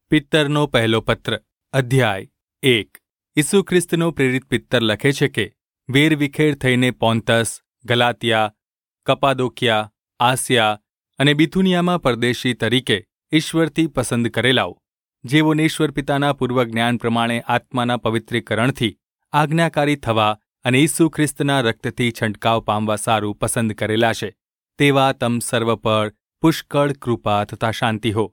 પિત્તરનો પહેલો પત્ર અધ્યાય 1 ઈસુ ખ્રિસ્તનો પ્રેરિત પિત્તર લખે છે કે વેરવિખેર થઈને પોન્તસ, ગલાતિયા, કપાદોકિયા, આસિયા અને બિથુનિયામાં પરદેશી તરીકે ઈશ્વરથી પસંદ કરેલાઓ, જેઓને ઈશ્વર પિતાના પૂર્વજ્ઞાન પ્રમાણે આત્માના પવિત્રીકરણથી આજ્ઞાકારી થવા અને ઈસુ ખ્રિસ્તના રક્તથી છંટકાવ પામવા સારું પસંદ કરેલા છે, તેવા તમ સર્વ પર પુષ્કળ કૃપા તથા શાંતિ હો.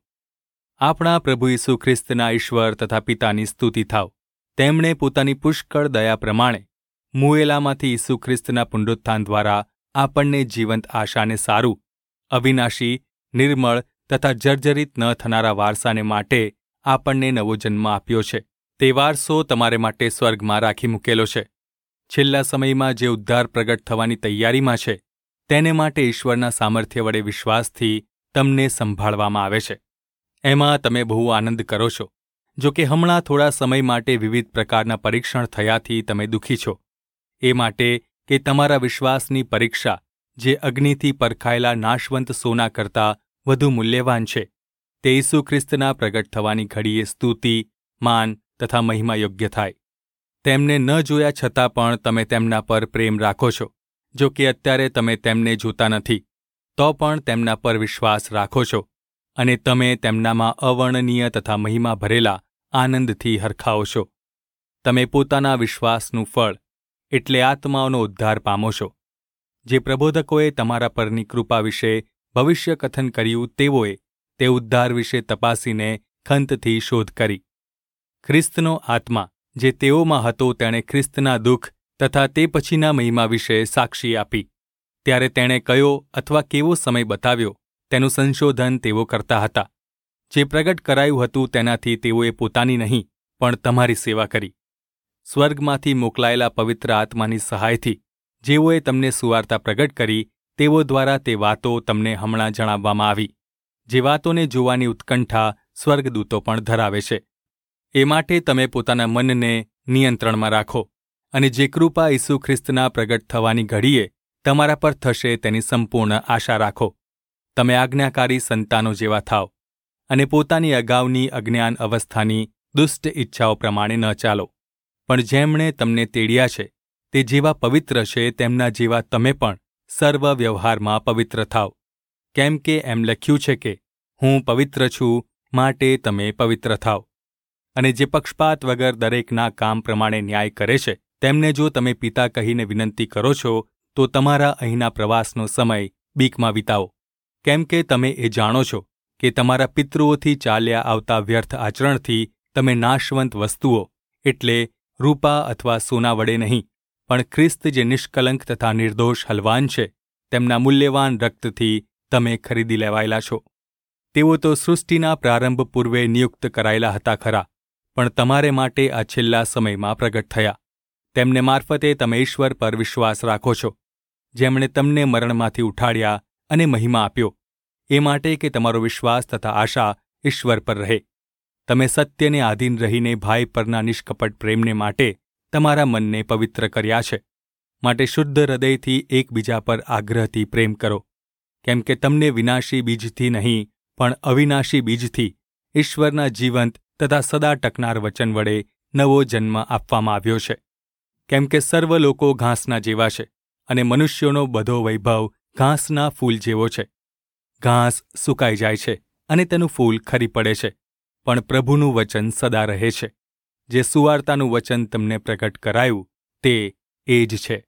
આપણા પ્રભુ ઈસુ ખ્રિસ્તના ઈશ્વર તથા પિતાની સ્તુતિ થાવ. તેમણે પોતાની પુષ્કળ દયા પ્રમાણે મુએલામાંથી ઈસુ ખ્રિસ્તના પુનરુત્થાન દ્વારા આપણને જીવંત આશાને સારું, અવિનાશી, નિર્મળ તથા જર્જરિત ન થનારા વારસાને માટે આપણને નવો જન્મ આપ્યો છે. તે વારસો તમારે માટે સ્વર્ગમાં રાખી મૂકેલો છે. છેલ્લા સમયમાં જે ઉદ્ધાર પ્રગટ થવાની તૈયારીમાં છે, તેને માટે ઈશ્વરના સામર્થ્ય વડે વિશ્વાસથી તમને સંભાળવામાં આવે છે. એમાં તમે બહુ આનંદ કરો છો. જો કે હમણાં થોડા સમય માટે વિવિધ પ્રકારના પરીક્ષણ થયાથી તમે દુઃખી છો. એ માટે કે તમારા વિશ્વાસની પરીક્ષા, જે અગ્નિથી પરખાયેલા નાશવંત સોના કરતાં વધુ મૂલ્યવાન છે, તે ઈસુ ખ્રિસ્તના પ્રગટ થવાની ઘડીએ સ્તુતિ, માન તથા મહિમા યોગ્ય થાય. તેમને ન જોયા છતાં પણ તમે તેમના પર પ્રેમ રાખો છો. જો કે અત્યારે તમે તેમને જોતા નથી, તો પણ તેમના પર વિશ્વાસ રાખો છો, અને તમે તેમનામાં અવર્ણનીય તથા મહિમા ભરેલા આનંદથી હરખાઓ છો. તમે પોતાના વિશ્વાસનું ફળ, એટલે આત્માઓનો ઉદ્ધાર પામો છો. જે પ્રબોધકોએ તમારા પરની કૃપા વિશે ભવિષ્ય કથન કર્યું, તેઓએ તે ઉદ્ધાર વિશે તપાસીને ખંતથી શોધ કરી. ખ્રિસ્તનો આત્મા જે તેઓમાં હતો, તેણે ખ્રિસ્તના દુઃખ તથા તે પછીના મહિમા વિશે સાક્ષી આપી. ત્યારે તેણે કયો અથવા કેવો સમય બતાવ્યો, તેનું સંશોધન તેઓ કરતા હતા. જે પ્રગટ કરાયું હતું તેનાથી તેઓએ પોતાની નહીં, પણ તમારી સેવા કરી. સ્વર્ગમાંથી મોકલાયેલા પવિત્ર આત્માની સહાયથી જેઓએ તમને સુવાર્તા પ્રગટ કરી, તેઓ દ્વારા તે વાતો તમને હમણાં જણાવવામાં આવી, જે વાતોને જોવાની ઉત્કંઠા સ્વર્ગદૂતો પણ ધરાવે છે. એ માટે તમે પોતાના મનને નિયંત્રણમાં રાખો, અને જે કૃપા ઈસુ ખ્રિસ્તના પ્રગટ થવાની ઘડીએ તમારા પર થશે, તેની સંપૂર્ણ આશા રાખો. તમે આજ્ઞાકારી સંતાનો જેવા થાવ, અને પોતાની અગાઉની અજ્ઞાન અવસ્થાની દુષ્ટ ઈચ્છાઓ પ્રમાણે ન ચાલો, પણ જેમણે તમને તેડ્યા છે તે જેવા પવિત્ર છે, તેમના જેવા તમે પણ સર્વ વ્યવહારમાં પવિત્ર થાવ. કેમ કે એમ લખ્યું છે કે હું પવિત્ર છું, માટે તમે પવિત્ર થાવ. અને જે પક્ષપાત વગર દરેકના કામ પ્રમાણે ન્યાય કરે છે, તેમને જો તમે પિતા કહીને વિનંતી કરો છો, તો તમારા અહીંના પ્રવાસનો સમય બીકમાં વિતાવો. કેમ કે તમે એ જાણો છો કે તમારા પિતૃઓથી ચાલ્યા આવતા વ્યર્થ આચરણથી તમે નાશવંત વસ્તુઓ, એટલે રૂપા અથવા સોના વડે નહીં, પણ ખ્રિસ્ત જે નિષ્કલંક તથા નિર્દોષ હલવાન છે, તેમના મૂલ્યવાન રક્તથી તમે ખરીદી લેવાયેલા છો. તેઓ તો સૃષ્ટિના પ્રારંભ પૂર્વે નિયુક્ત કરાયેલા હતા ખરા, પણ તમારે માટે આ છેલ્લા સમયમાં પ્રગટ થયા. તેમને મારફતે તમે ઈશ્વર પર વિશ્વાસ રાખો છો, જેમણે તમને મરણમાંથી ઉઠાડ્યા અને મહિમા આપ્યો. એ માટે કે તમારો વિશ્વાસ તથા આશા ઈશ્વર પર રહે. તમે સત્યને આધીન રહીને ભાઈ પરના નિષ્કપટ પ્રેમને માટે તમારા મનને પવિત્ર કર્યા છે. માટે શુદ્ધ હૃદયથી એકબીજા પર આગ્રહથી પ્રેમ કરો, કેમ કે તમને વિનાશી બીજથી નહીં, પણ અવિનાશી બીજથી ઈશ્વરના જીવંત તથા સદા ટકનાર વચન વડે નવો જન્મ આપવામાં આવ્યો છે. કેમ કે સર્વ લોકો ઘાસના જેવા છે, અને મનુષ્યોનો બધો વૈભવ ઘાસના ફૂલ જેવો છે. ઘાસ સુકાઈ જાય છે, અને તેનું ફૂલ ખરી પડે છે, પણ પ્રભુનું વચન સદા રહે છે. જે સુવાર્તાનું વચન તમને પ્રગટ કરાયું, તે એ જ છે.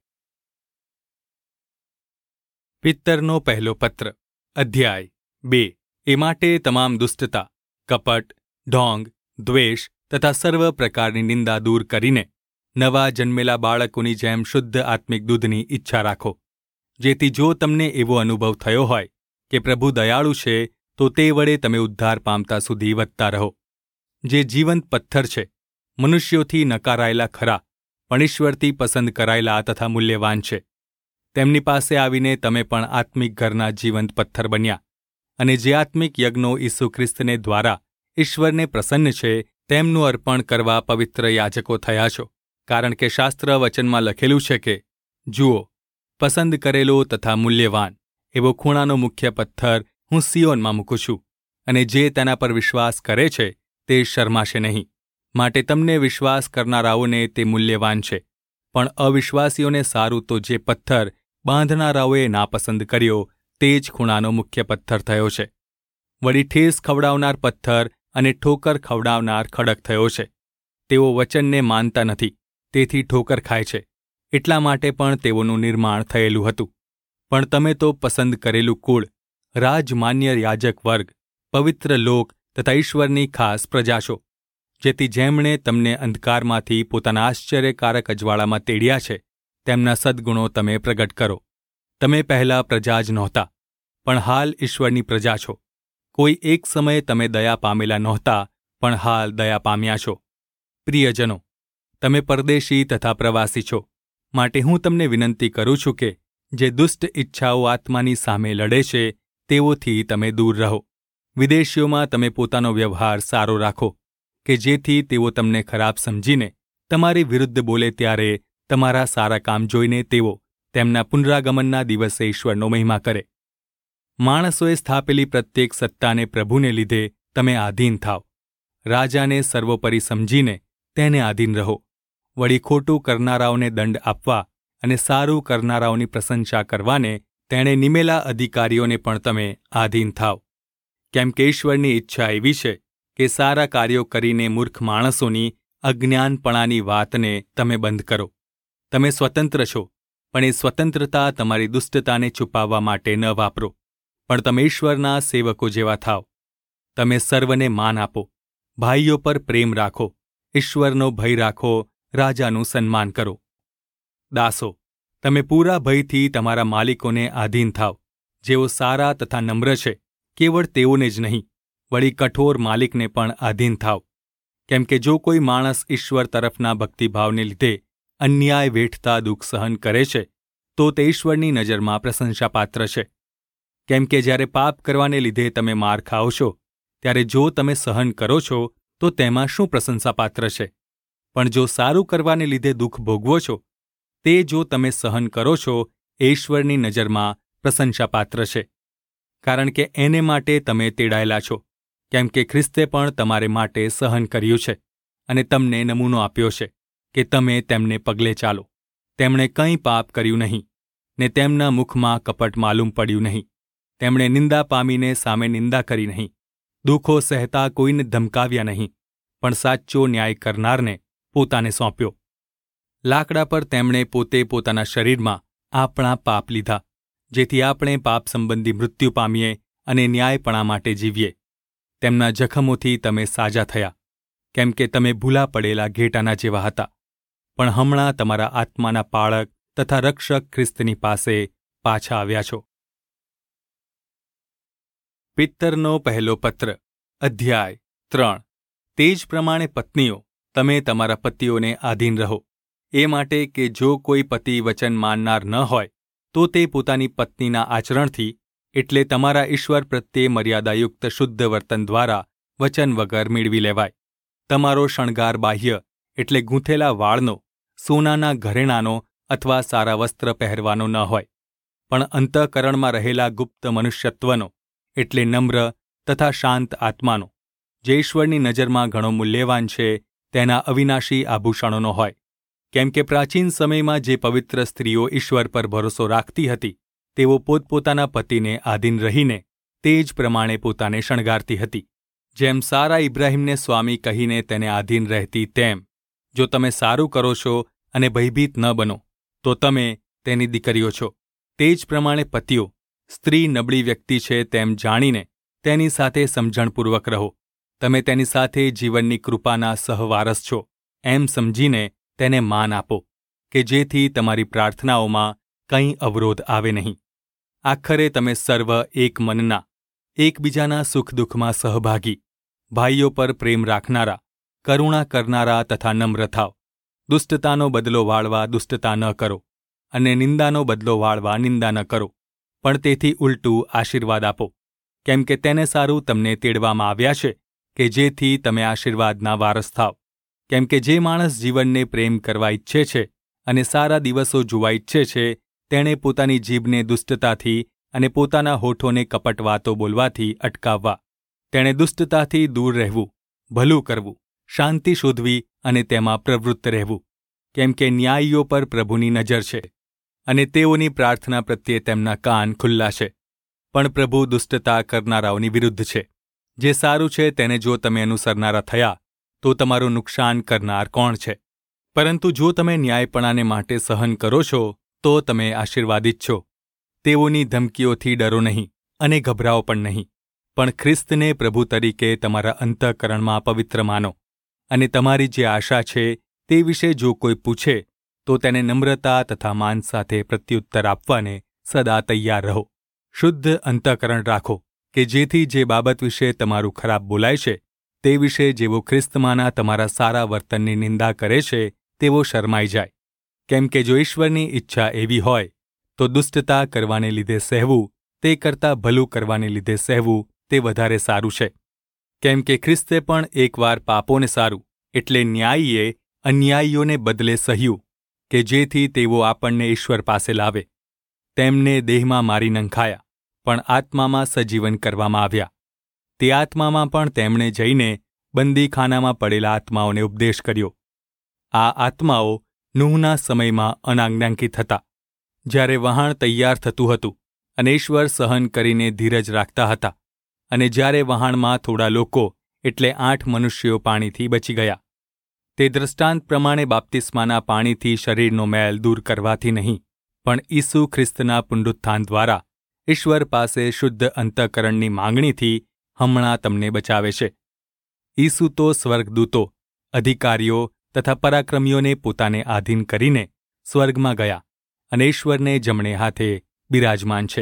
પિત્તરનો પહેલો પત્ર અધ્યાય 2 એ માટે તમામ દુષ્ટતા, કપટ, ઢોંગ, દ્વેષ તથા સર્વ પ્રકારની નિંદા દૂર કરીને નવા જન્મેલા બાળકોની જેમ શુદ્ધ આત્મિક દૂધની ઈચ્છા રાખો. જેથી જો તમને એવો અનુભવ થયો હોય કે પ્રભુ દયાળુ છે, તો તે વડે તમે ઉદ્ધાર પામતા સુધી વધતા રહો. જે જીવંત પથ્થર છે, મનુષ્યોથી નકારાયેલા ખરા, પણ ઈશ્વરથી પસંદ કરાયેલા તથા મૂલ્યવાન છે. તેમની પાસે આવીને તમે પણ આત્મિક ઘરના જીવંત પથ્થર બન્યા, અને જે આત્મિક યજ્ઞો ઈસુ ખ્રિસ્તને દ્વારા ઈશ્વરને પ્રસન્ન છે, તેમનું અર્પણ કરવા પવિત્ર યાજકો થયા છો. કારણ કે શાસ્ત્ર વચનમાં લખેલું છે કે જુઓ, પસંદ કરેલો તથા મૂલ્યવાન એવો ખૂણાનો મુખ્ય પથ્થર હું સિયોનમાં મૂકું છું, અને જે તેના પર વિશ્વાસ કરે છે તે શરમાશે નહીં. માટે તમને વિશ્વાસ કરનારાઓને તે મૂલ્યવાન છે, પણ અવિશ્વાસીઓને સારું તો જે પથ્થર બાંધનારાઓએ નાપસંદ કર્યો તે જ ખૂણાનો મુખ્ય પથ્થર થયો છે. વળી ઠેસ ખવડાવનાર પથ્થર અને ઠોકર ખવડાવનાર ખડક થયો છે. તેઓ વચનને માનતા નથી, તેથી ઠોકર ખાય છે. એટલા માટે પણ તેઓનું નિર્માણ થયેલું હતું. પણ તમે તો પસંદ કરેલું કુળ, રાજમાન્ય યાજક વર્ગ, પવિત્ર લોક તથા ઈશ્વરની ખાસ પ્રજા છો, જેથી જેમણે તમને અંધકારમાંથી પોતાના આશ્ચર્યકારક અજવાળામાં તેડ્યા છે તેમના સદ્ગુણો તમે પ્રગટ કરો. તમે પહેલાં પ્રજા જ નહોતા, પણ હાલ ઈશ્વરની પ્રજા છો. કોઈ એક સમયે તમે દયા પામેલા નહોતા, પણ હાલ દયા પામ્યા છો. પ્રિયજનો, તમે પરદેશી તથા પ્રવાસી છો, માટે હું તમને વિનંતી કરું છું કે જે દુષ્ટ ઈચ્છાઓ આત્માની સામે લડે છે તેઓથી તમે દૂર રહો. વિદેશીઓમાં તમે પોતાનો વ્યવહાર સારો રાખો, કે જેથી તેઓ તમને ખરાબ સમજીને તમારી વિરુદ્ધ બોલે ત્યારે તમારા સારા કામ જોઈને તેઓ તેમના પુનરાગમનના દિવસે ઈશ્વરનો મહિમા કરે. માણસોએ સ્થાપેલી પ્રત્યેક સત્તાને પ્રભુને લીધે તમે આધીન થાવ. રાજાને સર્વોપરી સમજીને તેને આધીન રહો. વળી ખોટું કરનારાઓને દંડ આપવા અને સારું કરનારાઓની પ્રશંસા કરવાને તેણે નિમેલા અધિકારીઓને પણ તમે આધીન થાવ. કેમ કે ઈશ્વરની ઈચ્છા એવી છે કે સારા કાર્યો કરીને મૂર્ખ માણસોની અજ્ઞાનપણાની વાતને તમે બંધ કરો. તમે સ્વતંત્ર છો, પણ એ સ્વતંત્રતા તમારી દુષ્ટતાને છુપાવવા માટે ન વાપરો, પણ તમે ઈશ્વરના સેવકો જેવા થાવ. તમે સર્વને માન આપો, ભાઈઓ પર પ્રેમ રાખો, ઈશ્વરનો ભય રાખો, રાજાનું સન્માન કરો. દાસો, તમે પૂરા ભયથી તમારા માલિકોને આધીન થાવ, જેઓ સારા તથા નમ્ર છે. કેવળ તેઓને જ નહીં, વળી કઠોર માલિકને પણ આધીન થાવ. કેમ કે જો કોઈ માણસ ઈશ્વર તરફના ભક્તિભાવને લીધે અન્યાય વેઠતા દુઃખ સહન કરે છે, તો તે ઈશ્વરની નજરમાં પ્રશંસાપાત્ર છે. કેમ કે જ્યારે પાપ કરવાને લીધે તમે માર ખાઓ છો, ત્યારે જો તમે સહન કરો છો તો તેમાં શું પ્રશંસાપાત્ર છે? પણ જો સારું કરવાને લીધે દુઃખ ભોગવો છો, તે જો તમે સહન કરો છો એ ઈશ્વરની નજરમાં પ્રશંસાપાત્ર છે. કારણ કે એને માટે તમે તેડાયેલા છો, કેમ કે ખ્રિસ્તે પણ તમારે માટે સહન કર્યું છે અને તમને નમૂનો આપ્યો છે કે તમે તેમને પગલે ચાલો. તેમણે કંઈ પાપ કર્યું નહીં, ને તેમના મુખમાં કપટ માલુમ પડ્યું નહીં. તેમણે નિંદા પામીને સામે નિંદા કરી નહીં, દુઃખો સહેતા કોઈને ધમકાવ્યા નહીં, પણ સાચો ન્યાય કરનારને પોતાને સોંપ્યો. લાકડા પર તેમણે પોતે પોતાના શરીરમાં આપણા પાપ લીધા, જેથી આપણે પાપ સંબંધી મૃત્યુ પામીએ અને ન્યાયપણા માટે જીવીએ. તેમના જખમોથી તમે સાજા થયા, કેમ કે તમે ભૂલા પડેલા ઘેટાના જેવા હતા, પણ હમણાં તમારા આત્માના પાળક તથા રક્ષક ખ્રિસ્તની પાસે પાછા આવ્યા છો. પિત્તરનો પહેલો પત્ર, અધ્યાય 3. તે જ પ્રમાણે પત્નીઓ, તમે તમારા પતિઓને આધીન રહો, એ માટે કે જો કોઈ પતિ વચન માનનાર ન હોય તો તે પોતાની પત્નીના આચરણથી, એટલે તમારા ઈશ્વર પ્રત્યે મર્યાદાયુક્ત શુદ્ધ વર્તન દ્વારા વચન વગર મેળવી લેવાય. તમારો શણગાર બાહ્ય એટલે ગૂંથેલા વાળનો, સોનાના ઘરેણાનો અથવા સારા વસ્ત્ર પહેરવાનો ન હોય, પણ અંતઃકરણમાં રહેલા ગુપ્ત મનુષ્યત્વનો, એટલે નમ્ર તથા શાંત આત્માનો, જે ઈશ્વરની નજરમાં ઘણો મૂલ્યવાન છે, તેના અવિનાશી આભૂષણોનો હોય. કેમ કે પ્રાચીન સમયમાં જે પવિત્ર સ્ત્રીઓ ઈશ્વર પર ભરોસો રાખતી હતી, તેઓ પોતપોતાના પતિને આધીન રહીને તે જ પ્રમાણે પોતાને શણગારતી હતી. જેમ સારા ઇબ્રાહીમને સ્વામી કહીને તેને આધીન રહેતી, તેમ જો તમે સારું કરો છો અને ભયભીત ન બનો, તો તમે તેની દીકરીઓ છો. તે જ પ્રમાણે પતિઓ, સ્ત્રી નબળી વ્યક્તિ છે તેમ જાણીને તેની સાથે સમજણપૂર્વક રહો. તમે તેની સાથે જીવનની કૃપાના સહવારસ છો એમ સમજીને તેને માન આપો, કે જેથી તમારી પ્રાર્થનાઓમાં કંઈ અવરોધ આવે નહીં. આખરે તમે સર્વ એક મનના, એકબીજાના સુખ દુઃખમાં સહભાગી, ભાઈઓ પર પ્રેમ રાખનારા, કરુણા કરનારા તથા નમ્ર થાવ. દુષ્ટતાનો બદલો વાળવા દુષ્ટતા ન કરો, અને નિંદાનો બદલો વાળવા નિંદા ન કરો, પણ તેથી ઉલટું આશીર્વાદ આપો. કેમ કે તેને સારું તમને તેડવામાં આવ્યા છે, કે જેથી તમે આશીર્વાદના વારસ થાવ. કેમ કે જે માણસ જીવનને પ્રેમ કરવા ઈચ્છે છે અને સારા દિવસો જોવા ઈચ્છે છે, તેણે પોતાની જીભને દુષ્ટતાથી અને પોતાના હોઠોને કપટ વાતો બોલવાથી અટકાવવા. તેણે દુષ્ટતાથી દૂર રહેવું, ભલું કરવું, શાંતિ શોધવી અને તેમાં પ્રવૃત્ત રહેવું, કેમ કે ન્યાયીઓ પર પ્રભુની નજર છે અને તેઓની પ્રાર્થના પ્રત્યે તેમના કાન ખુલ્લા છે. પણ પ્રભુ દુષ્ટતા કરનારાઓની વિરુદ્ધ છે. જે સારું છે તેને જો તમે અનુસરનારા થયા તો તમારું નુકસાન કરનાર કોણ છે? પરંતુ જો તમે ન્યાયપણાને માટે સહન કરો છો તો તમે આશીર્વાદિત છો. તેઓની ધમકીઓથી ડરો નહીં અને ગભરાઓ પણ નહીં, પણ ખ્રિસ્તને પ્રભુ તરીકે તમારા અંતઃકરણમાં પવિત્ર માનો અને તમારી જે આશા છે તે વિશે જો કોઈ પૂછે તો તેને નમ્રતા તથા માન સાથે પ્રત્યુત્તર આપવાને સદા તૈયાર રહો. શુદ્ધ અંતઃકરણ રાખો કે જેથી જે બાબત વિશે તમારું ખરાબ બોલાય છે તે વિશે જેવો ખ્રિસ્તમાંના તમારા સારા વર્તનની નિંદા કરે છે તેવો શરમાઈ જાય. કેમ કે જો ઈશ્વરની ઈચ્છા એવી હોય તો દુષ્ટતા કરવાને લીધે સહેવું તે કરતાં ભલું કરવાને લીધે સહેવું તે વધારે સારું છે. કેમ કે ખ્રિસ્તે પણ એકવાર પાપોને સારું એટલે ન્યાયીએ અન્યાયીઓને બદલે સહ્યું કે જેથી તેઓ આપણને ઈશ્વર પાસે લાવે. તેમને દેહમાં મારી નંખાયા પણ આત્મામાં સજીવન કરવામાં આવ્યા. તે આત્મામાં પણ તેમણે જઈને બંદીખાનામાં પડેલા આત્માઓને ઉપદેશ કર્યો. આ આત્માઓ નૂહના સમયમાં અનાજ્ઞાંકિત હતા, જ્યારે વહાણ તૈયાર થતું હતું અને ઈશ્વર સહન કરીને ધીરજ રાખતા હતા, અને જ્યારે વહાણમાં થોડા લોકો એટલે 8 મનુષ્યો પાણીથી બચી ગયા. તે દ્રષ્ટાંત પ્રમાણે બાપ્તિસ્માના પાણીથી શરીરનો મેલ દૂર કરવાથી નહીં, પણ ઈસુ ખ્રિસ્તના પુનરુત્થાન દ્વારા ઈશ્વર પાસે શુદ્ધ અંતઃકરણની માંગણીથી હમણાં તમને બચાવે છે. ઈસુ તો સ્વર્ગદૂતો, અધિકારીઓ તથા પરાક્રમીઓને પોતાને આધીન કરીને સ્વર્ગમાં ગયા અને ઈશ્વરને જમણે હાથે બિરાજમાન છે.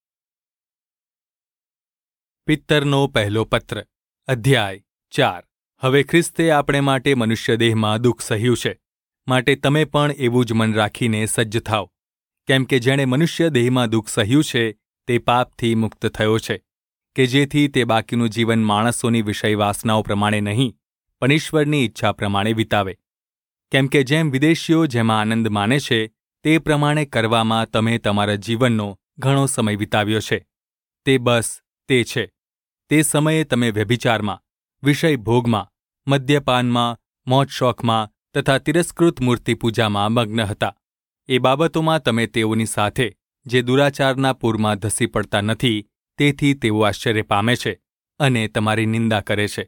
પિત્તરનો પહેલો પત્ર, અધ્યાય 4. હવે ખ્રિસ્તે આપણે માટે મનુષ્ય દેહમાં દુઃખ સહ્યું છે, માટે તમે પણ એવું જ મન રાખીને સજ્જ થાઓ. કેમ કે જેણે મનુષ્ય દેહમાં દુઃખ સહ્યું છે તે પાપથી મુક્ત થયો છે, કે જેથી તે બાકીનું જીવન માણસોની વિષય વાસનાઓ પ્રમાણે નહીં પણ ઈશ્વરની ઈચ્છા પ્રમાણે વિતાવે. કેમ કે જેમ વિદેશીઓ જેમાં આનંદ માને છે તે પ્રમાણે કરવામાં તમે તમારા જીવનનો ઘણો સમય વિતાવ્યો છે. તે બસ તે છે. તે સમયે તમે વ્યભિચારમાં, વિષય ભોગમાં, મદ્યપાનમાં, મોજશોખમાં તથા તિરસ્કૃત મૂર્તિપૂજામાં મગ્ન હતા. એ બાબતોમાં તમે તેઓની સાથે જે દુરાચારના પૂરમાં ધસી પડતા નથી, તેથી તેઓ આશ્ચર્ય પામે છે અને તમારી નિંદા કરે છે.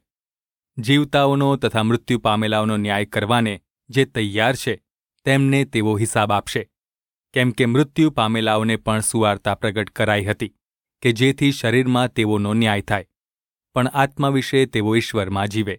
જીવતાઓનો તથા મૃત્યુ પામેલાઓનો ન્યાય કરવાને જે તૈયાર છે તેમને તેઓ હિસાબ આપશે. કેમ કે મૃત્યુ પામેલાઓને પણ સુવાર્તા પ્રગટ કરાઈ હતી કે જેથી શરીરમાં તેઓનો ન્યાય થાય, પણ આત્મા વિશે તેઓ ઈશ્વરમાં જીવે.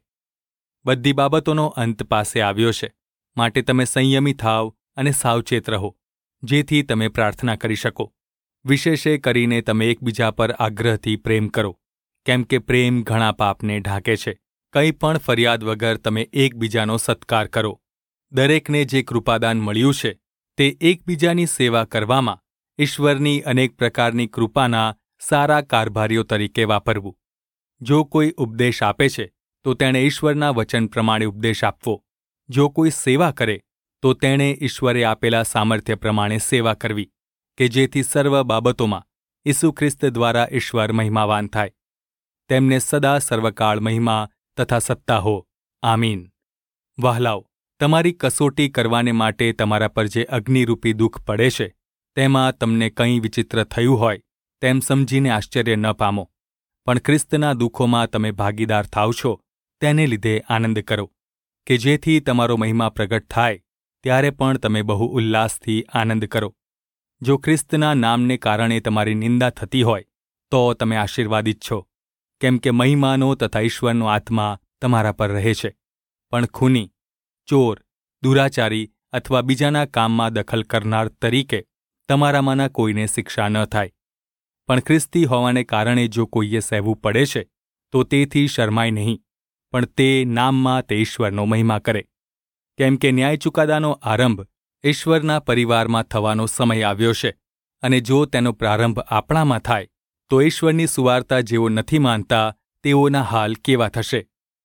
બધી બાબતોનો અંત પાસે આવ્યો છે, માટે તમે સંયમી થાવ અને સાવચેત રહો, જેથી તમે પ્રાર્થના કરી શકો. વિશેષે કરીને તમે એકબીજા પર આગ્રહથી પ્રેમ કરો, કેમ કે પ્રેમ ઘણા પાપને ઢાંકે છે. કંઈ પણ ફરિયાદ વગર તમે એકબીજાનો સત્કાર કરો. દરેકને જે કૃપાદાન મળ્યું છે તે એકબીજાની સેવા કરવામાં ઈશ્વરની અનેક પ્રકારની કૃપાના સારા કારભારીઓ તરીકે વાપરવું. જો કોઈ ઉપદેશ આપે છે તો તેણે ઈશ્વરના વચન પ્રમાણે ઉપદેશ આપવો. જો કોઈ સેવા કરે તો તેણે ઈશ્વરે આપેલા સામર્થ્ય પ્રમાણે સેવા કરવી, કે જેથી સર્વ બાબતોમાં ઈસુ ખ્રિસ્ત દ્વારા ઈશ્વર મહિમાવાન થાય. તેમને સદા સર્વકાળ મહિમા તથા સત્તા હો. આમીન. વહાલાઓ, તમારી કસોટી કરવાને માટે તમારા પર જે અગ્નિરૂપી દુઃખ પડે છે તેમાં તમને કંઈ વિચિત્ર થયું હોય તેમ સમજીને આશ્ચર્ય ન પામો, પણ ખ્રિસ્તના દુઃખોમાં તમે ભાગીદાર થાવ છો તેને લીધે આનંદ કરો, કે જેથી તમારો મહિમા પ્રગટ થાય ત્યારે પણ તમે બહુ ઉલ્લાસથી આનંદ કરો. જો ખ્રિસ્તના નામને કારણે તમારી નિંદા થતી હોય તો તમે આશીર્વાદિત છો, કેમ કે મહિમાનો તથા ઈશ્વરનો આત્મા તમારા પર રહે છે. પણ ખૂની, ચોર, દુરાચારી અથવા બીજાના કામમાં દખલ કરનાર તરીકે તમારામાંના કોઈને શિક્ષા ન થાય. પણ ખ્રિસ્તી હોવાને કારણે જો કોઈએ સહેવું પડે છે તો તેથી શરમાય નહીં, પણ તે નામમાં તે ઈશ્વરનો મહિમા કરે. કેમ કે ન્યાય ચુકાદાનો આરંભ ઈશ્વરના પરિવારમાં થવાનો સમય આવ્યો છે, અને જો તેનો પ્રારંભ આપણામાં થાય તો ઈશ્વરની સુવાર્તા જેઓ નથી માનતા તેઓના હાલ કેવા થશે.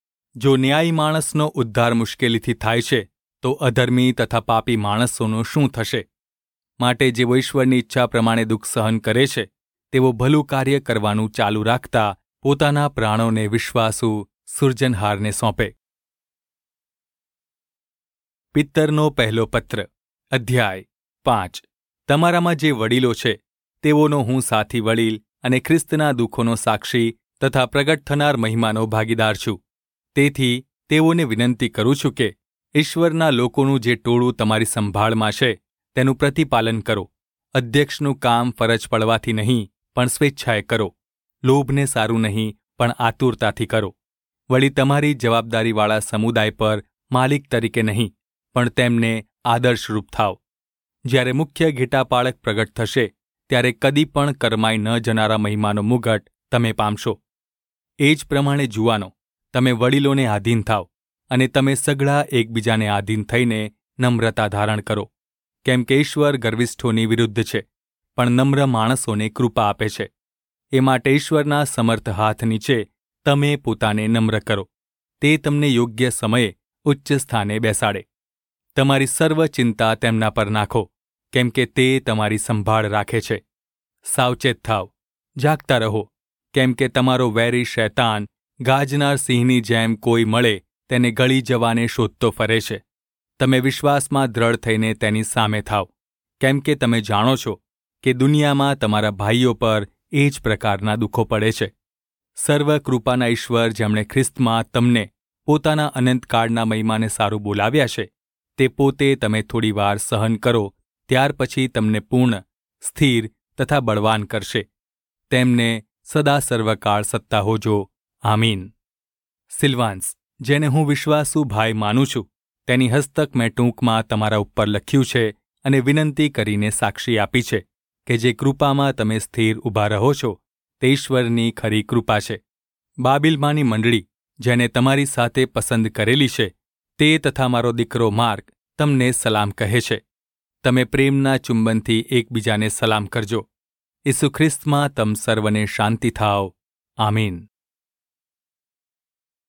જો ન્યાયી માણસનો ઉદ્ધાર મુશ્કેલીથી થાય છે તો અધર્મી તથા પાપી માણસોનું શું થશે? માટે જેઓ ઈશ્વરની ઈચ્છા પ્રમાણે દુઃખ સહન કરે છે તેઓ ભલું કાર્ય કરવાનું ચાલુ રાખતા પોતાના પ્રાણોને વિશ્વાસુ, સૃજનહારને સોંપે. પિત્તરનો પહેલો પત્ર, અધ્યાય 5. તમારામાં જે વડીલો છે તેઓનો હું સાથી વડીલ અને ખ્રિસ્તના દુઃખોનો સાક્ષી તથા પ્રગટ થનાર મહિમાનો ભાગીદાર છું. તેથી તેઓને વિનંતી કરું છું કે ઈશ્વરના લોકોનું જે ટોળું તમારી સંભાળમાં છે તેનું પ્રતિપાલન કરો. અધ્યક્ષનું કામ ફરજ પડવાથી નહીં પણ સ્વેચ્છાએ કરો. લોભને સારું નહીં પણ આતુરતાથી કરો. વળી તમારી જવાબદારીવાળા સમુદાય પર માલિક તરીકે નહીં પણ તેમને આદર્શરૂપ થાવ. જ્યારે મુખ્ય ઘેટાપાળક પ્રગટ થશે ત્યારે કદી પણ કરમાઈ ન જનારા મહિમાનો મુગટ તમે પામશો. એ જ પ્રમાણે જુવાનો, તમે વડીલોને આધીન થાવ અને તમે સઘળા એકબીજાને આધીન થઈને નમ્રતા ધારણ કરો. કેમ કે ઈશ્વર ગર્વિષ્ઠોની વિરુદ્ધ છે પણ નમ્ર માણસોને કૃપા આપે છે. એ માટે ઈશ્વરના સમર્થ હાથ નીચે તમે પોતાને નમ્ર કરો. તે તમને યોગ્ય સમયે ઉચ્ચ સ્થાને બેસાડે. તમારી સર્વ ચિંતા તેમના પર નાખો, કેમ કે તે તમારી સંભાળ રાખે છે. સાવચેત થાવ, જાગતા રહો, કેમ કે તમારો વેરી શૈતાન ગાજનાર સિંહની જેમ કોઈ મળે તેને ગળી જવાને શોધતો ફરે છે. તમે વિશ્વાસમાં દ્રઢ થઈને તેની સામે થાવ, કેમ કે તમે જાણો છો કે દુનિયામાં તમારા ભાઈઓ પર એ જ પ્રકારના દુઃખો પડે છે. સર્વ કૃપાના ઈશ્વર જેમણે ખ્રિસ્તમાં તમને પોતાના અનંતકાળના મહિમાને સારું બોલાવ્યા છે, તે પોતે તમે થોડી વાર સહન કરો ત્યાર પછી તમને પૂર્ણ, સ્થિર તથા બળવાન કરશે. તેમને સદા સર્વકાળ સત્તા હોજો. આમીન. સિલ્વાન્સ, જેને હું વિશ્વાસુ ભાઈ માનું છું, તેની હસ્તક મેં ટૂંકમાં તમારા ઉપર લખ્યું છે અને વિનંતી કરીને સાક્ષી આપી છે કે જે કૃપામાં તમે સ્થિર ઊભા રહો છો તે ઈશ્વરની ખરી કૃપા છે. બાબિલમાંની મંડળી જેને તમારી સાથે પસંદ કરેલી છે તે તથા મારો દીકરો માર્ક તમને સલામ કહે છે. તમે પ્રેમના ચુંબનથી એકબીજાને સલામ કરજો. ઈસુ ખ્રિસ્તમાં તમ સર્વને શાંતિ થાવ. આમીન.